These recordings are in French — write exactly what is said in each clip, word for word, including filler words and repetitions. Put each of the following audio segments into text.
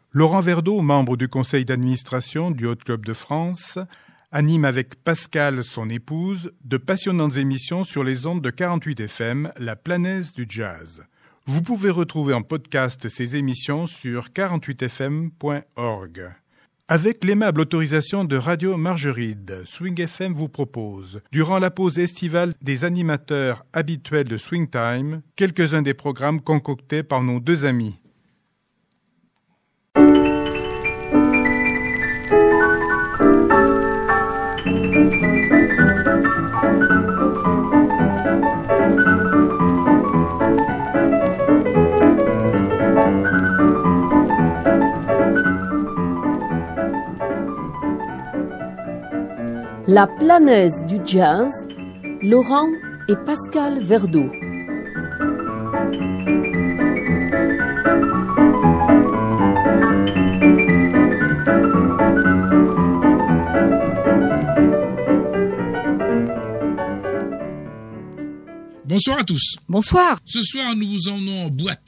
Laurent Verdeau, membre du conseil d'administration du Hot Club de France, anime avec Pascal, son épouse, de passionnantes émissions sur les ondes de quarante-huit F M, la planète du jazz. Vous pouvez retrouver en podcast ces émissions sur quarante-huit f m point org. Avec l'aimable autorisation de Radio Margeride, Swing F M vous propose, durant la pause estivale des animateurs habituels de Swing Time, quelques-uns des programmes concoctés par nos deux amis. La planète du jazz, Laurent et Pascal Verdeau. Bonsoir à tous. Bonsoir. Ce soir, nous vous emmenons en boîte,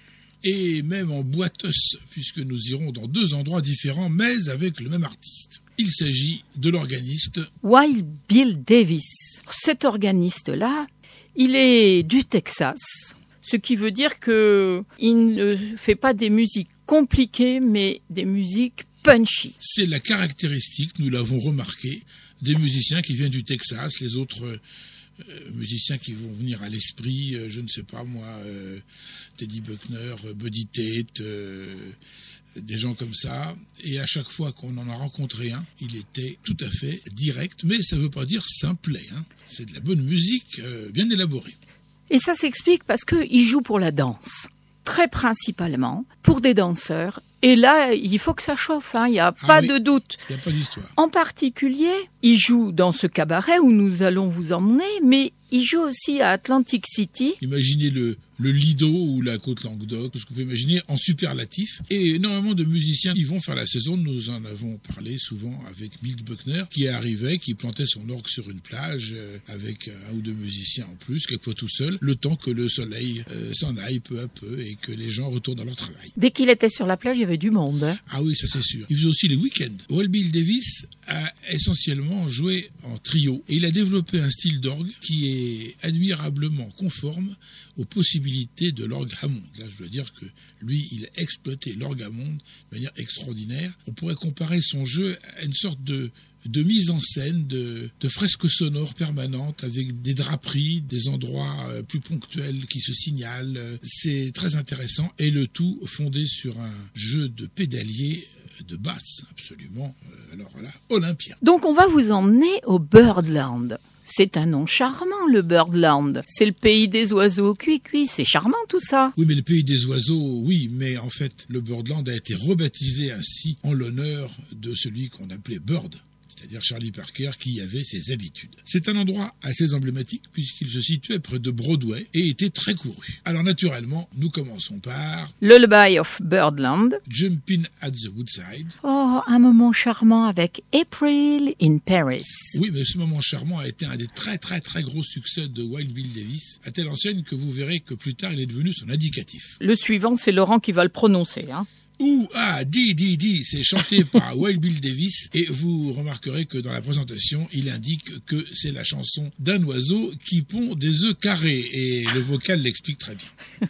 et même en boiteuse, puisque nous irons dans deux endroits différents, mais avec le même artiste. Il s'agit de l'organiste Wild Bill Davis. Cet organiste-là, il est du Texas, ce qui veut dire que il ne fait pas des musiques compliquées, mais des musiques punchy. C'est la caractéristique, nous l'avons remarqué, des musiciens qui viennent du Texas. Les autres euh, musiciens qui vont venir à l'esprit, euh, je ne sais pas moi, euh, Teddy Buckner, euh, Buddy Tate, euh, des gens comme ça, et à chaque fois qu'on en a rencontré un, il était tout à fait direct, mais ça ne veut pas dire simplet, hein. C'est de la bonne musique, euh, bien élaborée. Et ça s'explique parce qu'il joue pour la danse, très principalement, pour des danseurs, et là, il faut que ça chauffe, hein, il n'y a Ah pas oui, de doute. Il n'y a pas d'histoire. En particulier, il joue dans ce cabaret où nous allons vous emmener, mais il joue aussi à Atlantic City. Imaginez le, le Lido ou la Côte Languedoc, tout ce que vous pouvez imaginer en superlatif. Et énormément de musiciens y vont faire la saison. Nous en avons parlé souvent avec Milt Buckner, qui arrivait, qui plantait son orgue sur une plage euh, avec un ou deux musiciens en plus, quelquefois tout seul, le temps que le soleil euh, s'en aille peu à peu et que les gens retournent à leur travail. Dès qu'il était sur la plage, il y avait du monde. Hein. Ah oui, ça c'est sûr. Il faisait aussi les week-ends. Wild Bill Davis a essentiellement joué en trio et il a développé un style d'orgue qui est admirablement conforme aux possibilités de l'orgue Hammond. Là, je dois dire que lui, il a exploité l'orgue Hammond de manière extraordinaire. On pourrait comparer son jeu à une sorte de de mise en scène, de, de fresques sonores permanentes avec des draperies, des endroits euh, plus ponctuels qui se signalent. C'est très intéressant et le tout fondé sur un jeu de pédalier de basse absolument, euh, alors là, olympien. Donc on va vous emmener au Birdland. C'est un nom charmant, le Birdland. C'est le pays des oiseaux cuit-cuit. C'est charmant, tout ça. Oui, mais le pays des oiseaux, oui, mais en fait, le Birdland a été rebaptisé ainsi en l'honneur de celui qu'on appelait Bird, c'est-à-dire Charlie Parker, qui avait ses habitudes. C'est un endroit assez emblématique puisqu'il se situait près de Broadway et était très couru. Alors naturellement, nous commençons par Lullaby of Birdland. Jumpin' at the Woodside. Oh, un moment charmant avec April in Paris. Oui, mais ce moment charmant a été un des très très très gros succès de Wild Bill Davis, à telle enseigne que vous verrez que plus tard il est devenu son indicatif. Le suivant, c'est Laurent qui va le prononcer, hein. Ou ah, di di di, c'est chanté par Wild Bill Davis et vous remarquerez que dans la présentation, il indique que c'est la chanson d'un oiseau qui pond des œufs carrés et le vocal l'explique très bien.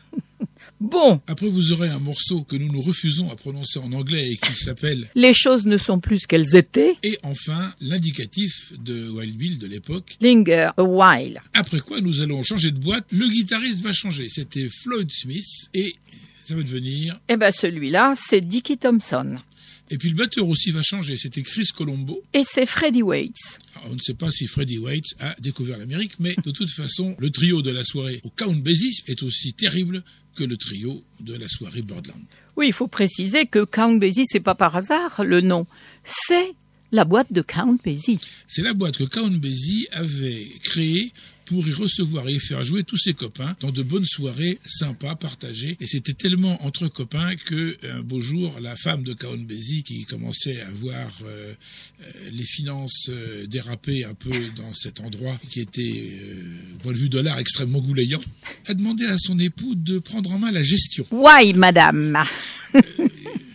Bon. Après, vous aurez un morceau que nous nous refusons à prononcer en anglais et qui s'appelle Les choses ne sont plus ce qu'elles étaient. Et enfin, l'indicatif de Wild Bill de l'époque, Linger a while. Après quoi, nous allons changer de boîte. Le guitariste va changer. C'était Floyd Smith et ça va devenir... Eh ben celui-là, c'est Dickie Thompson. Et puis le batteur aussi va changer, c'était Chris Colombo. Et c'est Freddie Waits. Alors, on ne sait pas si Freddie Waits a découvert l'Amérique, mais de toute façon, le trio de la soirée au Count Basie est aussi terrible que le trio de la soirée Birdland. Oui, il faut préciser que Count Basie, c'est pas par hasard le nom. C'est la boîte de Count Basie. C'est la boîte que Count Basie avait créée pour y recevoir et y faire jouer tous ses copains dans de bonnes soirées sympas, partagées. Et c'était tellement entre copains que un beau jour, la femme de Count Basie, qui commençait à voir euh, euh, les finances euh, déraper un peu dans cet endroit qui était, euh, au point de vue dollar, extrêmement goulayant, a demandé à son époux de prendre en main la gestion. Why, madame? euh, Count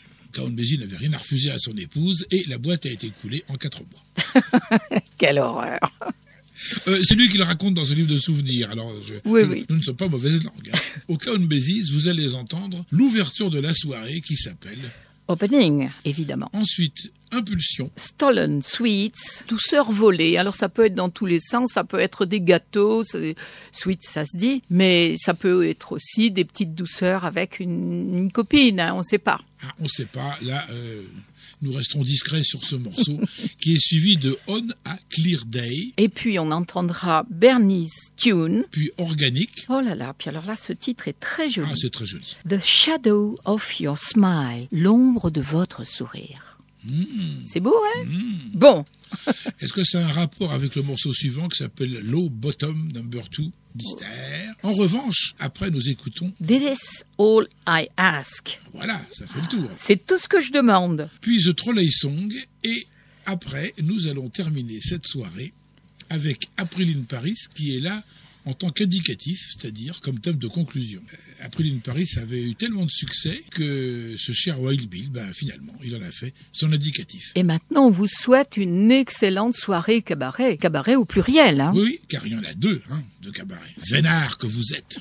Count Basie n'avait rien à refuser à son épouse et la boîte a été coulée en quatre mois. Quelle horreur. Euh, c'est lui qui le raconte dans ce livre de souvenirs. Alors, je, oui, je, oui. nous ne sommes pas mauvaise langue. Hein. Au Count Basie, vous allez entendre l'ouverture de la soirée qui s'appelle Opening, évidemment. Ensuite, Impulsion. Stolen Sweets, douceur volée. Alors ça peut être dans tous les sens, ça peut être des gâteaux, sweets ça se dit, mais ça peut être aussi des petites douceurs avec une, une copine, hein, on ne sait pas. Ah, on ne sait pas, là, euh, nous resterons discrets sur ce morceau qui est suivi de On a Clear Day. Et puis on entendra Bernie's Tune. Puis Organique. Oh là là, puis alors là ce titre est très joli. Ah, c'est très joli. The Shadow of Your Smile, l'ombre de votre sourire. Mmh. C'est beau, hein? Mmh. Bon. Est-ce que ça a un rapport avec le morceau suivant qui s'appelle Low Bottom Number Two? Mystère. En revanche, après nous écoutons This is all I ask. Voilà, ça fait le tour. C'est tout ce que je demande. Puis The Trolley Song et après nous allons terminer cette soirée avec April in Paris qui est là en tant qu'indicatif, c'est-à-dire comme thème de conclusion. April in Paris avait eu tellement de succès que ce cher Wild Bill, ben, finalement, il en a fait son indicatif. Et maintenant, on vous souhaite une excellente soirée cabaret. Cabaret au pluriel, hein? Oui, car il y en a deux, hein, de cabaret. Vénard que vous êtes.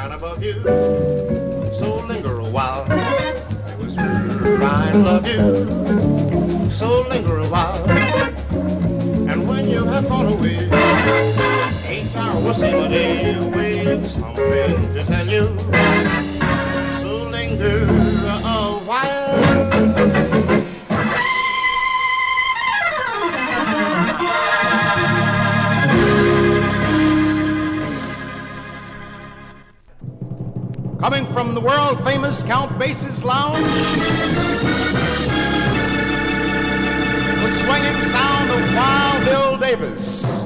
flying above you. So linger a while. Whisper, I love you. So linger a while. And when you have gone away, each hour will seem a day away. Something to tell you. So linger a while. Coming from the world-famous Count Basie's Lounge, the swinging sound of Wild Bill Davis.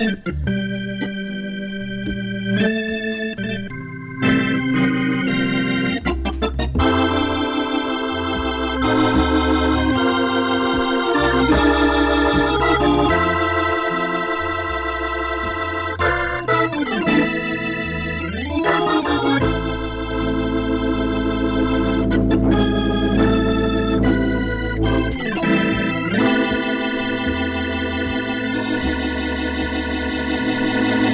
Thank you.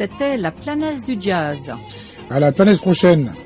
C'était la planète du jazz. À la planète prochaine.